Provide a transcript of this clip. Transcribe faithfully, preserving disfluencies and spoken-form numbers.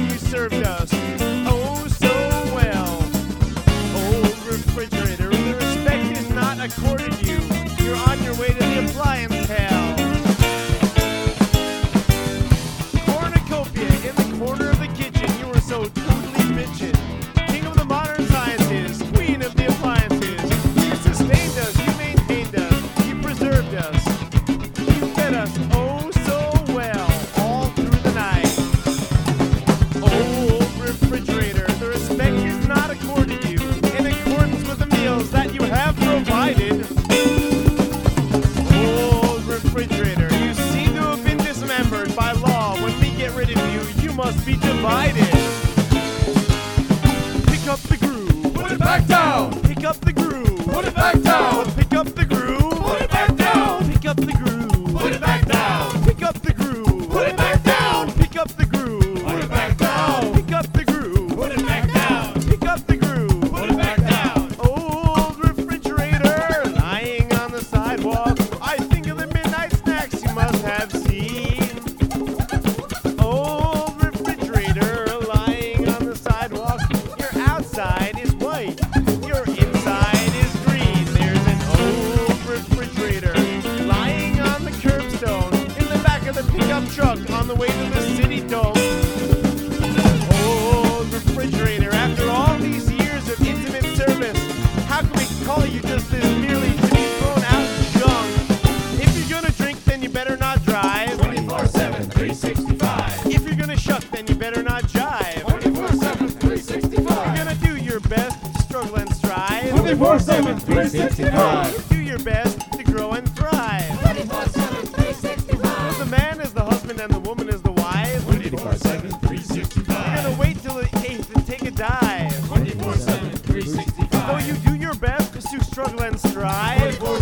you served us oh so well. Old refrigerator, the respect is not accorded you. You're on your way to the appliance hell. Cornucopia in the corner of the kitchen, you were so totally bitchin'. King of the modern sciences, queen of the appliances. You sustained us, you maintained us, you preserved us. You fed us oh so well all through the night. Old refrigerator, the respect is not accorded you in accordance with the meals that you have provided. Old refrigerator, you seem to have been dismembered by law. When we get rid of you, you must be divided. Pick up the groove, Put it back down. pick up the groove, Put it back down. pick up the groove, Put it back down. pick up the groove, Put it back down. pick up the groove, Put it back down. pick up the groove, Put it back down. pick up the groove, Put it back down. pick up the groove, Put it back down. Old refrigerator lying on the sidewalk. I think of the midnight snacks you must have seen. Old refrigerator lying on the sidewalk. Your outside is white, your inside is green. There's an old refrigerator lying on the curbstone in the back of the pickup truck on the way to the city dome. Old refrigerator, after all these years of intimate service, how can we call you just this merely to be thrown out junk? If you're gonna drink, then you better not drive. twenty-four seven, three sixty-five. If you're gonna shuck, then you better not jive. twenty-four seven, three You're sixty-five. gonna do your best to struggle and strive. twenty-four seven, three sixty-five. Do your best to grow and thrive. twenty-four seven, three sixty-five. The man is the husband and the woman is the wife. twenty-four seven, three You're sixty-five. gonna wait till the eighth and take a dive. twenty-four seven, three Though sixty-five. you do your best to struggle and strive. twenty-four